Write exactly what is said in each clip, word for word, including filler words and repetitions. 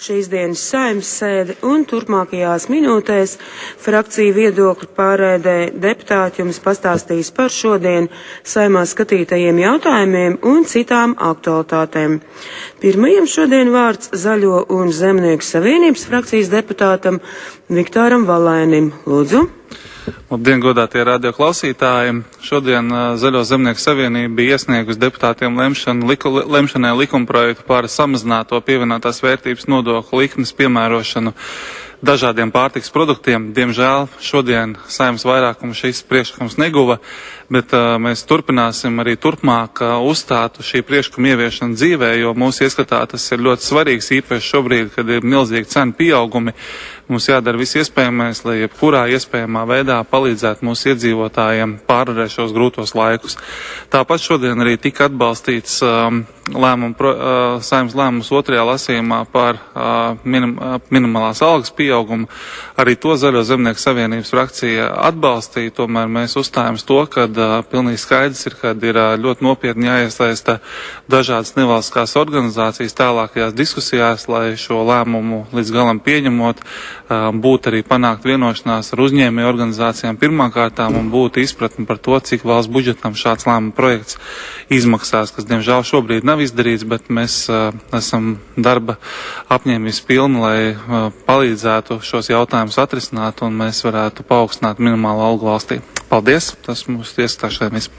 šīs dienas Saeimas sēdi un turpmākajās minūtēs frakciju viedokļu pārēdē deputāti jums pastāstīs par šodien Saeimā skatītajiem jautājumiem un citām aktualitātēm. Pirmajam šodien vārds Zaļo un Zemnieku savienības frakcijas deputātam Viktoram Valēnim. Lūdzu. Labdien, godātie radioklausītāji! Šodien Zaļo Zemnieku savienība bija iesniegusi deputātiem lemšanu, liku, lemšanai likumprojektu par samazināto pievienotās vērtības nodokļu likmes piemērošanu dažādiem pārtikas produktiem. Diemžēl šodien Saeimas vairākums šīs priekšlikums neguva, bet uh, mēs turpināsim arī turpmāk uh, uzstāt šī priekšlikuma ieviešanu dzīvē, jo mūsu ieskatā tas ir ļoti svarīgs, īpaši šobrīd, kad ir milzīgi cenu pieaugumi. Mums jādara viss iespējamais, lai jebkurā iespējamā veidā palīdzētu mūsu iedzīvotājiem pārvarēt šos grūtos laikus. Tāpat šodien arī tika atbalstīts um, lēmumu, uh, Saeimas lēmums otrajā lasījumā par uh, minim, uh, minimālās algas pieaugumu. Arī to Zaļo Zemnieku savienības frakcija atbalstīja, tomēr mēs uzstājam to, ka uh, pilnīgi skaidrs ir, kad ir uh, ļoti nopietni jāiesaista dažādas nevalstiskās organizācijas tālākajās diskusijās, lai šo lēmumu līdz galam pieņemot, būtu arī panākt vienošanās ar uzņēmēju organizācijām pirmkārtām un būtu izpratni par to, cik valsts budžetam šāds lēmuma projekts izmaksās, kas diemžēl šobrīd nav izdarīts, bet mēs uh, esam darba apņēmības pilni, lai uh, palīdzētu šos jautājumus atrisināt un mēs varētu paaugstināt minimālo algu valstī. Paldies! Tas mums iestāšanai viss.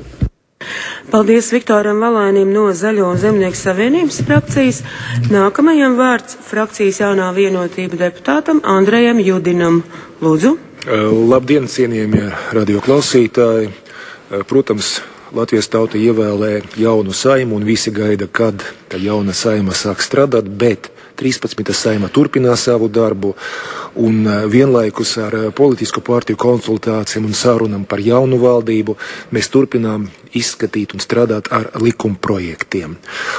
Paldies Viktoram Valēnim no Zaļo un Zemnieku savienības frakcijas. Nākamajam vārds frakcijas jaunā vienotība deputātam Andrejam Judinam. Lūdzu. Labdien, cienījamie radioklausītāji. Protams, Latvijas tauta ievēlē jaunu Saimu un visi gaida, kad tā jauna Saima sāk strādāt, bet trīspadsmitā Saima turpinās savu darbu un vienlaikus ar politisku partiju konsultācijām un sarunam par jaunu valdību mēs turpinām izskatīt un strādāt ar likuma projektiem.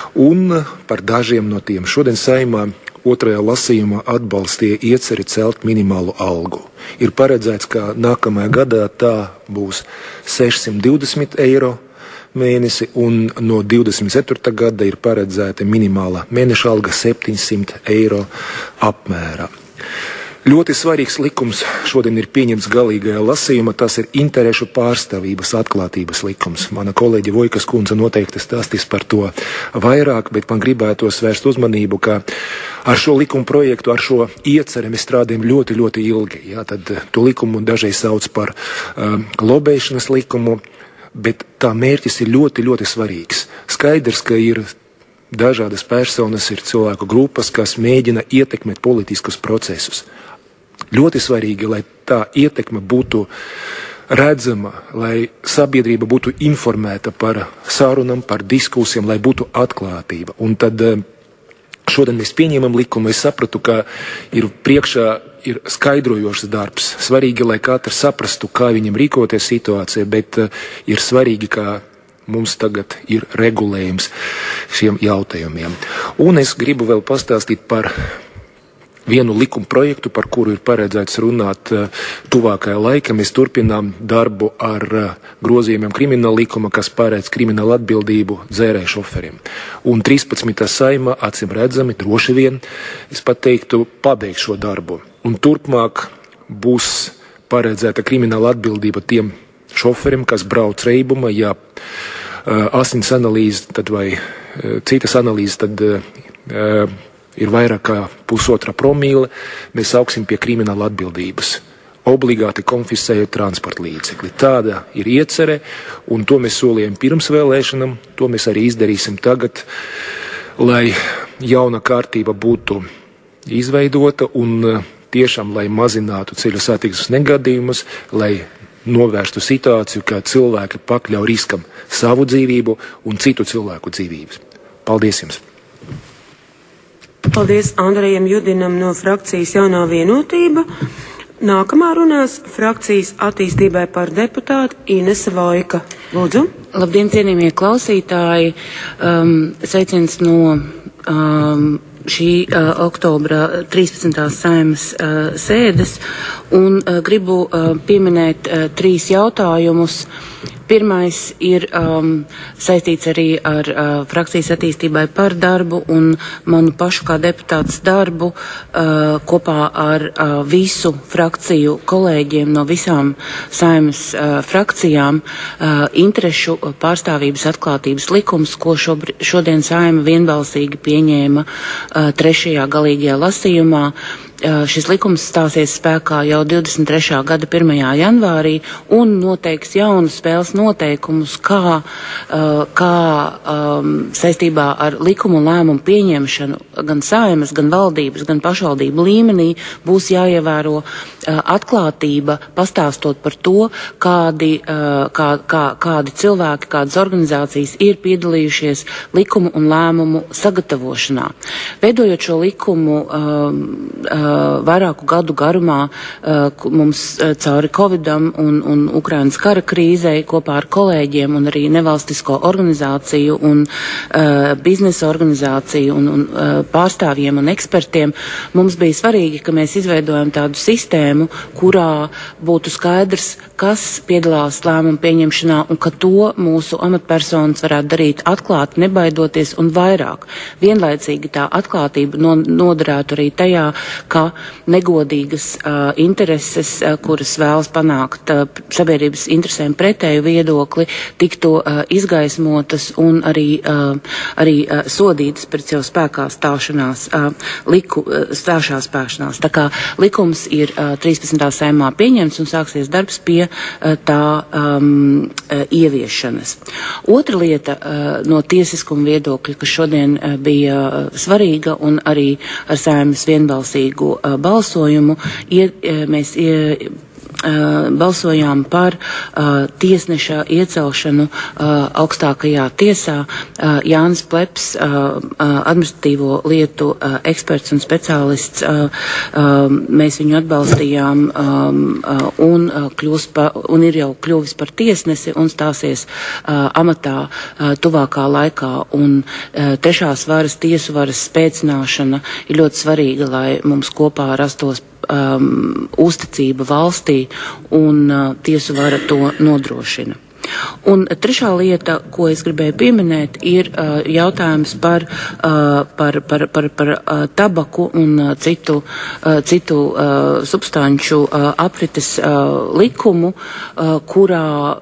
Un par dažiem no tiem šodien Saimā otrajā lasījumā atbalstīja ieceri celt minimālu algu. Ir paredzēts, ka nākamajā gadā tā būs sešsimt divdesmit eiro mēnesi, un no divdesmit ceturtā gada ir paredzēta minimāla mēneša alga septiņsimt eiro apmērā. Ļoti svarīgs likums šodien ir pieņemts galīgajā lasījumā, tas ir interešu pārstāvības atklātības likums. Mana kolēģe Vojkas kundze noteikti stāstīs par to vairāk, bet man gribētos vērst uzmanību, ka ar šo likuma projektu, ar šo ieceri mēs strādājam ļoti, ļoti ilgi. Jā, tad to likumu dažreiz sauc par um, lobēšanas likumu, bet tā mērķis ir ļoti, ļoti svarīgs. Skaidrs, ka ir dažādas personas, ir cilvēku grupas, kas mēģina ietekmēt politiskus procesus. Ļoti svarīgi, lai tā ietekme būtu redzama, lai sabiedrība būtu informēta par sarunam, par diskusijām, lai būtu atklātība. Un tad šodien mēs pieņemam likumu, es sapratu, ka ir priekšā ir skaidrojošs darbs. Svarīgi, lai katrs saprastu, kā viņam rīkoties situācijā, bet ir svarīgi, ka mums tagad ir regulējums šiem jautājumiem. Un es gribu vēl pastāstīt par vienu likuma projektu, par kuru ir paredzēts runāt tuvākajā laikā. Mēs turpinām darbu ar grozījumiem krimināla likuma, kas paredz kriminālu atbildību dzērēju šoferiem. Un trīspadsmitā Saima, acīm redzami, droši vien, es pat teiktu, pabeigts šo darbu. Un turpmāk būs paredzēta krimināla atbildība tiem šoferiem, kas brauc reibumā, ja asins analīze tad vai citas analīzes tad uh, ir vairāk kā pusotra promīle, mēs augsim pie krimināla atbildības. Obligāti konfiscējot transporta līdzekli. Tāda ir iecere, un to mēs solījām pirms vēlēšanām, to mēs arī izdarīsim tagad, lai jauna kārtība būtu izveidota un tiešām, lai mazinātu ceļu satiksmes negadījumus, lai novērstu situāciju, kā cilvēki pakļauj riskam savu dzīvību un citu cilvēku dzīvības. Paldies jums! Paldies Andrejam Judinam no frakcijas jaunā vienotība. Nākamā runās frakcijas attīstībai par deputātu Inese Vojka. Lūdzu. Labdien, cienījamie klausītāji. Um, sveiciens no um, šī uh, oktobra trīspadsmitās Saeimas uh, sēdes un uh, gribu uh, pieminēt uh, trīs jautājumus, Pirmais ir um, saistīts arī ar uh, frakcijas attīstībai par darbu un manu pašu kā deputāts darbu uh, kopā ar uh, visu frakciju kolēģiem no visām Saeimas uh, frakcijām uh, interešu pārstāvības atklātības likums, ko šobr- šodien Saeima vienbalsīgi pieņēma uh, trešajā galīgajā lasījumā. Šis likums stāsies spēkā jau divdesmit trešā gada pirmajā janvārī un noteiks jaunus spēles noteikumus, kā, kā um, saistībā ar likumu un lēmumu pieņemšanu gan Saeimas, gan valdības, gan pašvaldību līmenī būs jāievēro uh, atklātība, pastāstot par to, kādi, uh, kā, kā, kādi cilvēki, kādas organizācijas ir piedalījušies likumu un lēmumu sagatavošanā. Veidojot šo likumu, um, uh, vairāku gadu garumā uh, mums uh, cauri Covidam un, un Ukrainas kara krīzei kopā ar kolēģiem un arī nevalstisko organizāciju un uh, biznesa organizāciju un, un uh, pārstāvjiem un ekspertiem mums bija svarīgi, ka mēs izveidojam tādu sistēmu, kurā būtu skaidrs, kas piedalās lēmumu pieņemšanā un ka to mūsu amatpersonas varētu darīt atklāti, nebaidoties un vairāk. Vienlaicīgi tā atklātība no, noderētu arī tajā, ka negodīgas uh, intereses, uh, kuras vēlas panākt uh, sabiedrības interesēm pretēju viedokli, tiktu uh, izgaismotas un arī, uh, arī uh, sodītas pret jau spēkā stāšanās, uh, liku, uh, stāšās spēšanās. Tā kā likums ir uh, trīspadsmitā Saeimā pieņemts un sāksies darbs pie uh, tā um, uh, ieviešanas. Otra lieta uh, no tiesiskuma viedokļa, kas šodien uh, bija uh, svarīga un arī ar Saeimas vienbalsīgu balsojumu, ie, mēs ie, balsojām par uh, tiesneša iecelšanu uh, augstākajā tiesā. Uh, Jānis Pleps, uh, administratīvo lietu uh, eksperts un speciālists, uh, uh, mēs viņu atbalstījām um, uh, un, uh, kļūs pa, un ir jau kļuvis par tiesnesi un stāsies uh, amatā uh, tuvākā laikā. Un uh, trešās varas, tiesu varas spēcināšana ir ļoti svarīga, lai mums kopā rastos Um, uzticība valstī un uh, tiesu vara to nodrošina. Un trešā lieta, ko es gribēju pieminēt, ir uh, jautājums par, uh, par, par, par, par uh, tabaku un uh, citu, uh, citu uh, substanču uh, aprites uh, likumu, uh, kurā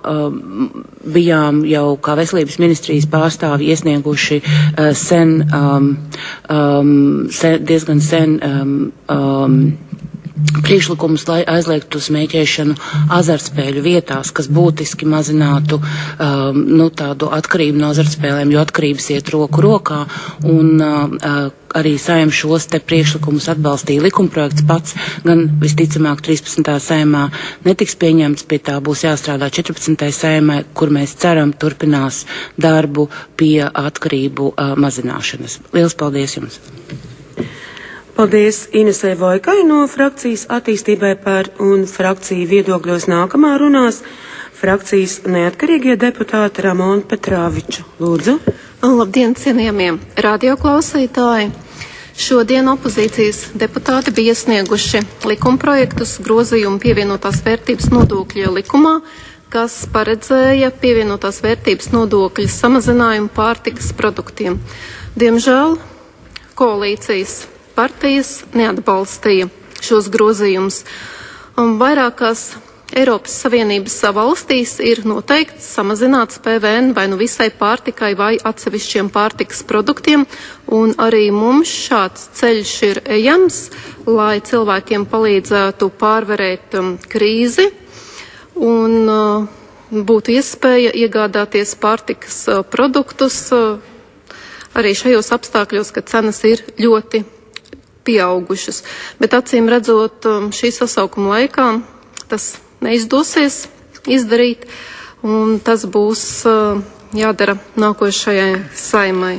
uh, bijām jau kā veselības ministrijas pārstāvi iesnieguši uh, sen, um, um, sen, diezgan sen um, um, priekšlikumus, lai aizliegtu smēķēšanu azartspēļu vietās, kas būtiski mazinātu um, nu, tādu atkarību no azartspēlēm, jo atkarības iet roku rokā, un uh, arī Saeima šos te priekšlikumus atbalstīja. Likumprojekts pats gan visticamāk trīspadsmitā Saeimā netiks pieņemts, pie tā būs jāstrādā četrpadsmitajai Saeimai, kur mēs ceram turpinās darbu pie atkarību uh, mazināšanas. Lielas paldies jums! Paldies Inesei Vojkai no frakcijas attīstībai par un frakciju viedokļos nākamā runās frakcijas neatkarīgie deputāti Ramona Petrāviču. Lūdzu. Labdien, cienījamie radioklausītāji! Šodien opozīcijas deputāti bija iesnieguši likumprojektus grozījumu pievienotās vērtības nodokļa likumā, kas paredzēja pievienotās vērtības nodokļa samazinājumu pārtikas produktiem. Diemžēl koalīcijas partijas neatbalstīja šos grozījumus. Vairākās Eiropas Savienības valstīs ir noteikts samazināts P V N vai nu visai pārtikai vai atsevišķiem pārtikas produktiem, un arī mums šāds ceļš ir ejams, lai cilvēkiem palīdzētu pārvarēt um, krīzi un uh, būtu iespēja iegādāties pārtikas uh, produktus uh, arī šajos apstākļos, kad cenas ir ļoti pieaugušas. Bet acīm redzot, šī sasaukuma laikā tas neizdosies izdarīt, un tas būs jādara nākošajai Saeimai.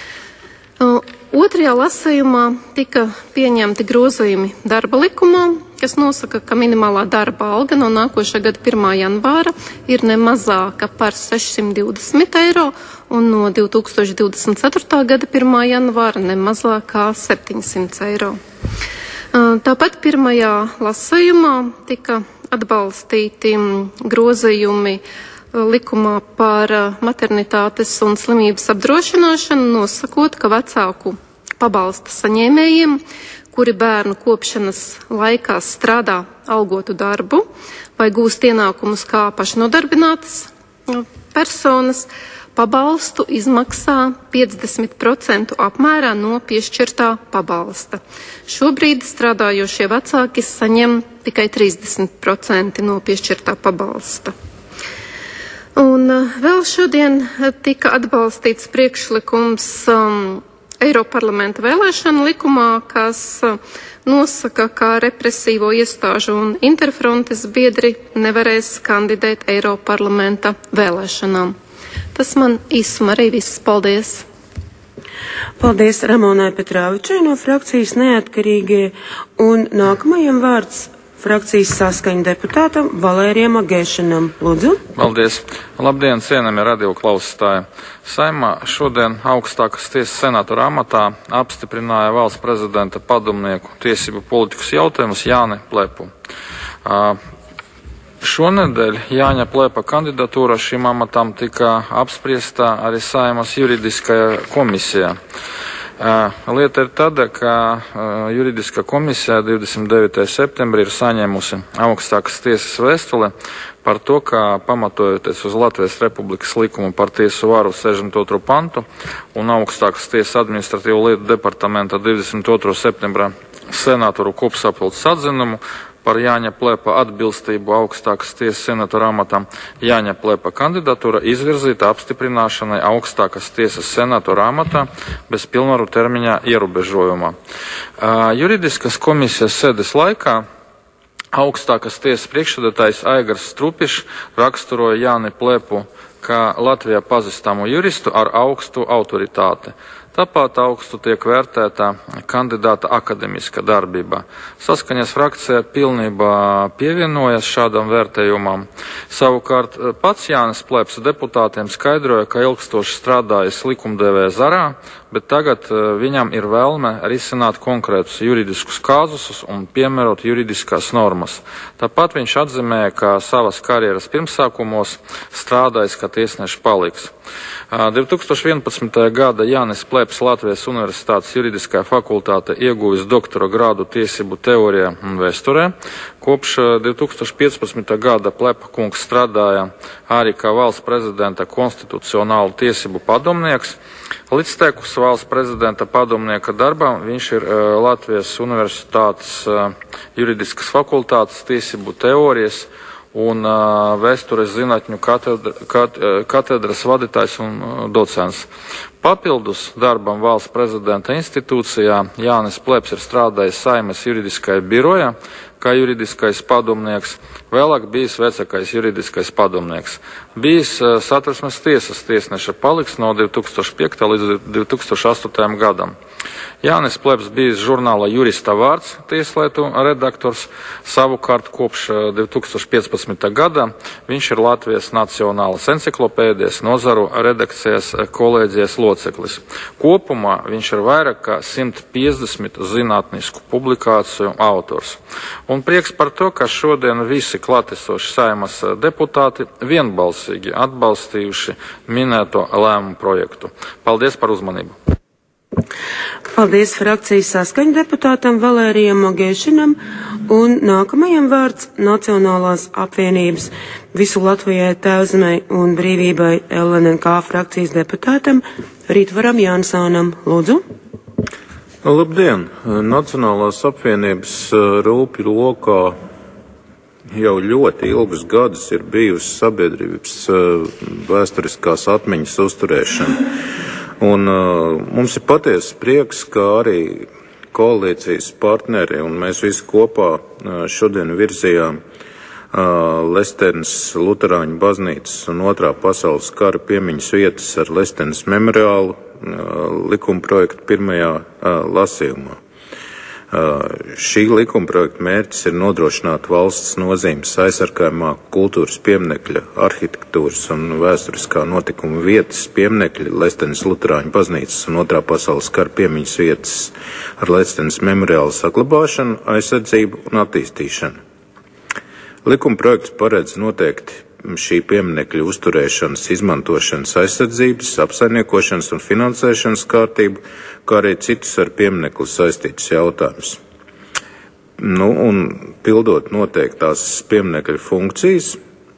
Otrajā lasījumā tika pieņemti grozījumi darba likumā, kas nosaka, ka minimālā darba alga no nākošā gada pirmā janvāra ir ne mazāka par sešsimt divdesmit eiro un no divi tūkstoši divdesmit ceturtā gada pirmā janvāra ne mazāk kā septiņsimt eiro. Tāpat pirmajā lasījumā tika atbalstīti grozījumi likumā par maternitātes un slimības apdrošināšanu, nosakot, ka vecāku pabalsta saņēmējiem, kuri bērnu kopšanas laikā strādā algotu darbu vai gūst ienākumus kā pašnodarbinātas personas, pabalstu izmaksā piecdesmit procentu apmērā no piešķirtā pabalsta. Šobrīd strādājošie vecāki saņem tikai trīsdesmit procenti no piešķirtā pabalsta. Un vēl šodien tika atbalstīts priekšlikums um, Eiroparlamenta vēlēšanu likumā, kas uh, nosaka, ka represīvo iestāžu un interfrontes biedri nevarēs kandidēt Eiroparlamenta vēlēšanām. Tas man īsumā arī viss. Paldies! Paldies Ramonai Petrāvičai no frakcijas Neatkarīgie, un nākamajam vārds frakcijas Saskaņa deputātam Valērijam Agēšanam. Lūdzu. Paldies. Labdien, cienījamie radio klausītāji. Saimā šodien augstākas tiesas senatora amatā apstiprināja valsts prezidenta padomnieku tiesību politikas jautājumus Jāni Plepu. Uh, Šonedēļ Jāņa Plepa kandidatūra šim amatam tika apspriesta arī Saimas juridiskajā komisijā. Uh, lieta ir tāda, ka uh, juridiskā komisija divdesmit devītajā septembrī ir saņēmusi augstākas tiesas vēstuli par to, ka pamatojoties uz Latvijas Republikas likumu par tiesu varu sešdesmit otro pantu un augstākas tiesas administratīvo lietu departamenta divdesmit otrā septembra senatoru kopsapulces atzinumu par Jāņa Plepa atbilstību augstākas tiesas senatora amatam, Jāņa Plepa kandidatūra izvirzīta apstiprināšanai augstākas tiesas senatora amatā bez pilnvaru termiņā ierobežojumā. Uh, juridiskas komisijas sēdes laikā augstākas tiesas priekšsēdētājs Aigars Strupišs raksturoja Jāni Plepu kā Latvijā pazīstamu juristu ar augstu autoritāti. Tāpat augstu tiek vērtēta kandidāta akademiska darbība. Saskaņas frakcija pilnībā pievienojas šādam vērtējumam. Savukārt pats Jānis Pleps deputātiem skaidroja, ka ilgstoši strādājis likumdevēja zarā, bet tagad viņam ir vēlme risināt konkrētus juridiskus kāzusus un piemērot juridiskās normas. Tāpat viņš atzīmēja, ka savas karjeras pirmsākumos strādājis, ka tiesneši paliks. divi tūkstoši vienpadsmitajā gada Jānis Pleps Latvijas Universitātes juridiskajā fakultāte ieguvis doktora grādu tiesību teorijā un vēsturē. Kopš divi tūkstoši piecpadsmitā gada Plepa kungs strādāja arī kā valsts prezidenta konstitucionālu tiesību padomnieks. Līdztekus valsts prezidenta padomnieka darbam viņš ir Latvijas Universitātes juridiskas fakultātes tiesību teorijas un uh, vēstures zinātņu katedra, kat, katedras vadītājs un uh, docents. Papildus darbam valsts prezidenta institūcijā Jānis Pleps ir strādājis Saimas juridiskajā birojā, kā juridiskais padomnieks, vēlāk bijis vecākais juridiskais padomnieks. Bijis uh, Satversmes tiesas tiesneša paliks no divi tūkstoši piektā līdz divi tūkstoši astotajam gadam. Jānis Pleps bijis žurnāla Jurista vārds tieslietu redaktors, savukārt kopš divi tūkstoši piecpadsmitā gada viņš ir Latvijas Nacionālas enciklopēdijas nozaru redakcijas kolēģijas loceklis. Kopumā viņš ir vairāk kā simt piecdesmit zinātnisku publikāciju autors. Un prieks par to, ka šodien visi klātesoši Saimas deputāti vienbalsīgi atbalstījuši minēto lēmumu projektu. Paldies par uzmanību! Paldies frakcijas Saskaņa deputātam Valērijam Agēšanam, un nākamajam vārds Nacionālās apvienības Visu Latvijai Tēvzemei un brīvībai L N K frakcijas deputātam Rītvaram Jansānam. Lūdzu. Labdien! Nacionālās apvienības rūpju lokā jau ļoti ilgus gadus ir bijusi sabiedrības vēsturiskās atmiņas uzturēšana. Un uh, mums ir patiesa prieks, ka arī koalīcijas partneri un mēs visi kopā uh, šodien virzījām uh, Lestenes Luterāņu baznīcas un otrā pasaules kara piemiņas vietas ar Lestenes memoriālu uh, likumprojektu pirmajā uh, lasījumā. Uh, šī likumprojekta mērķis ir nodrošināt valsts nozīmes aizsargājumā kultūras pieminekļa, arhitektūras un vēsturiskā notikuma vietas pieminekļa Lestenes Luterāņu baznīcas un otrā pasaules kara piemiņas vietas ar Lestenes memoriālu saglabāšanu, aizsardzību un attīstīšanu. Likumprojekts paredz noteikti šī pieminekļa uzturēšanas, izmantošanas, aizsardzības, apsaimniekošanas un finansēšanas kārtību, kā arī citus ar pieminekli saistītus jautājumus. Nu, un pildot noteiktās pieminekļa funkcijas,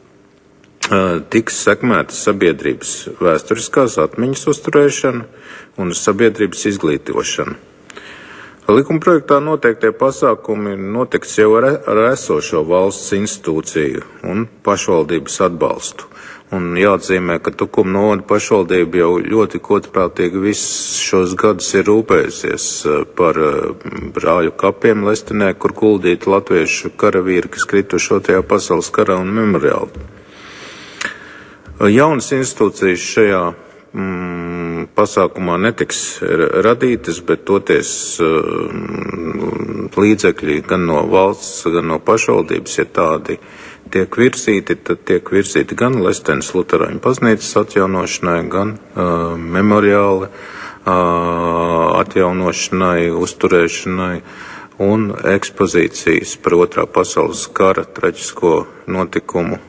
tiks sekmēta sabiedrības vēsturiskās atmiņas uzturēšana un sabiedrības izglītošana. Likumprojektā noteiktie pasākumi notiks jau ar, ar esošo valsts institūciju un pašvaldības atbalstu. Un jāatzīmē, ka Tukuma novada pašvaldība jau ļoti kodprātīgi visus šos gadus ir rūpējusies par brāļu kapiem Lestenē, kur guldīti latviešu karavīri, kas krituši otrajā pasaules karā un memoriāli. Jaunas institūcijas šajā mm, pasākumā netiks radītas, bet toties mm, līdzekļi gan no valsts, gan no pašvaldības, ja tādi tiek virzīti, tad tiek virzīti gan Lestenes Luterāņu baznīcas atjaunošanai, gan uh, memoriāli uh, atjaunošanai, uzturēšanai un ekspozīcijas par otrā pasaules kara traģisko notikumu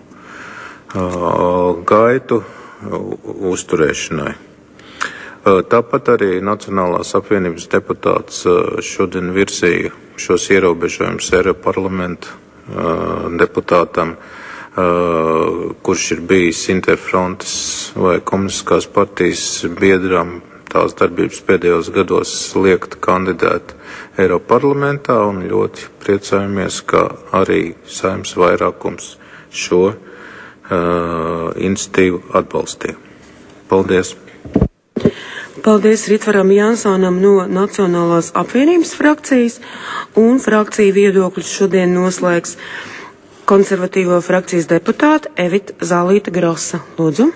gaitu uzturēšanai. Tāpat arī Nacionālās apvienības deputāts šodien virzīja šos ierobežojumus Eiropas parlamenta deputātam, kurš ir bijis Interfrontes vai komunistiskās partijas biedram, tās darbības pēdējos gados liekt kandidēt Eiropas parlamentā, un ļoti priecājamies, ka arī Saeimas vairākums šo Uh, iniciatīvu atbalstīja. Paldies! Paldies Ritvaram Jansonam no Nacionālās apvienības frakcijas, un frakciju viedokļus šodien noslēgs konservatīvo frakcijas deputāte Evita Zālīta Grosa. Lūdzu!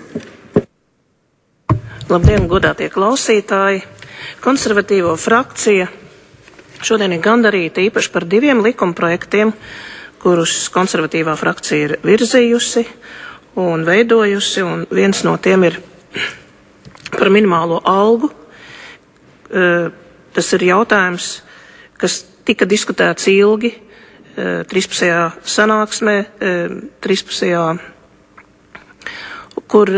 Labdien, godātie klausītāji! Konservatīvo frakcija šodien ir gandarīta īpaši par diviem likumprojektiem, kurus konservatīvā frakcija ir virzījusi un veidojusi, un viens no tiem ir par minimālo algu. Tas ir jautājums, kas tika diskutēts ilgi trīspusējā sanāksmē, trīspusējā, kur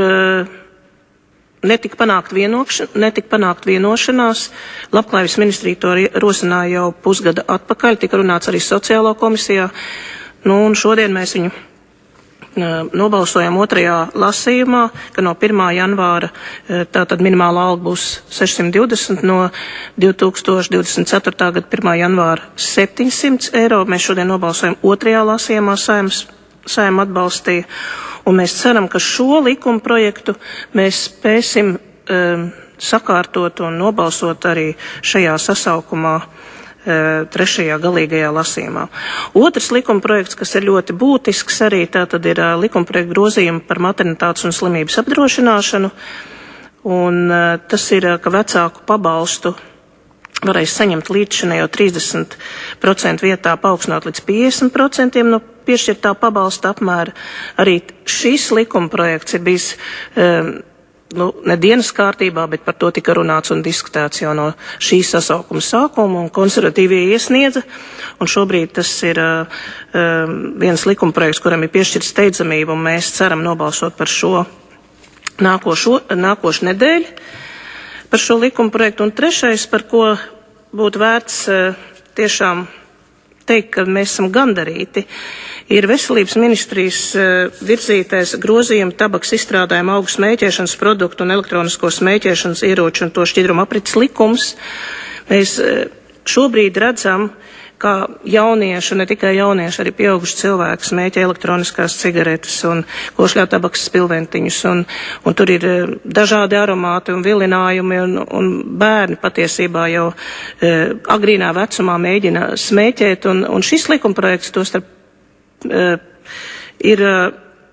netika panākt, netika panākt vienošanās. Labklājības ministrija to rosināja jau pusgada atpakaļ, tika runāts arī sociālo komisijā. Nu, un šodien mēs viņu nobalsojam otrajā lasījumā, ka no pirmā janvāra tātad minimāla alga būs sešsimt divdesmit, no divi tūkstoši divdesmit ceturtā gada pirmā janvāra septiņsimt eiro. Mēs šodien nobalsojam otrajā lasījumā, Saeimas, Saeima atbalstīja, un mēs ceram, ka šo likuma projektu mēs spēsim um, sakārtot un nobalsot arī šajā sasaukumā, trešajā galīgajā lasījumā. Otrs likumprojekts, kas ir ļoti būtisks arī, tā tad ir likumprojekta grozījumi par maternitātes un slimības apdrošināšanu, un tas ir, ka vecāku pabalstu varēs saņemt līdzšinējo trīsdesmit procentu vietā paaugstināt līdz piecdesmit procentiem no piešķirtā pabalsta apmēra. Arī šis likumprojekts ir bijis um, nu, ne dienas kārtībā, bet par to tika runāts un diskutēts jau no šī sasaukuma sākuma, un konservatīvie iesniedza, un šobrīd tas ir uh, viens likumprojekts, kuram ir piešķirta steidzamība, un mēs ceram nobalsot par šo nākošo, nākošu nedēļu, par šo likumprojektu. Un trešais, par ko būtu vērts uh, tiešām teikt, ka mēs esam gandarīti, ir veselības ministrijas uh, virzītais grozījuma tabaks izstrādājuma augu smēķēšanas produktu un elektronisko smēķēšanas ieroču un to šķidrumu aprits likums. Mēs uh, šobrīd redzam, kā jaunieši, ne tikai jaunieši, arī pieauguši cilvēki smēķē elektroniskās cigaretes un košļā tabakas spilventiņus, un, un tur ir uh, dažādi aromāti un vilinājumi, un, un bērni patiesībā jau uh, agrīnā vecumā mēģina smēķēt, un, un šis likumprojekts to starp Uh, ir uh,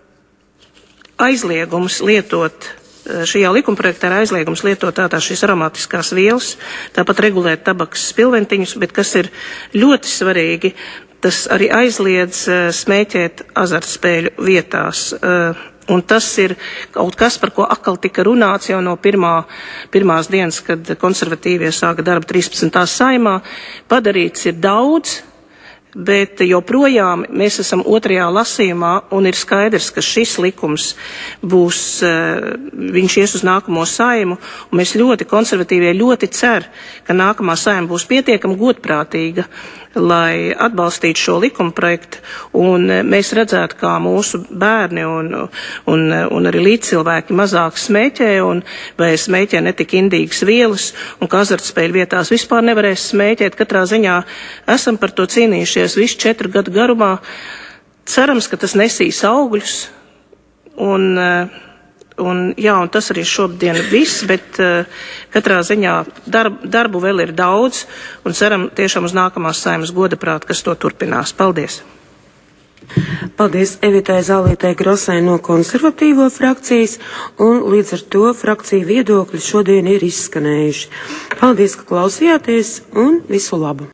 aizliegums lietot, uh, šajā likumprojektā ir aizliegums lietot tātad šīs aromātiskās vielas, tāpat regulēt tabakas spilventiņus, bet kas ir ļoti svarīgi, tas arī aizliedz uh, smēķēt azartspēļu vietās. Uh, un tas ir kaut kas, par ko atkal tika runāts jau no pirmā, pirmās dienas, kad konservatīvie sāka darbu trīspadsmitā saimā. Padarīts ir daudz. bet joprojām mēs esam otrajā lasījumā un ir skaidrs, ka šis likums būs, viņš ies uz nākamo Saimu, un mēs ļoti konservatīvie ļoti cer, ka nākamā Saima būs pietiekami godprātīga, lai atbalstītu šo likuma projektu, un mēs redzētu, kā mūsu bērni un, un, un arī līdzcilvēki mazāk smēķē, un vai smēķē netik indīgas vielas, un ka azartspēļu vietās vispār nevarēs smēķēt. Katrā ziņā esam par to cīnījušies visu četru gadu garumā. Cerams, ka tas nesīs augļus, un Un, jā, un tas arī šodien viss, bet uh, katrā ziņā darb, darbu vēl ir daudz, un ceram tiešām uz nākamās Saimas godaprāt, kas to turpinās. Paldies! Paldies Evitai Zālītei Grosai no konservatīvo frakcijas, un līdz ar to frakciju viedokļi šodien ir izskanējuši. Paldies, ka klausījāties, un visu labu!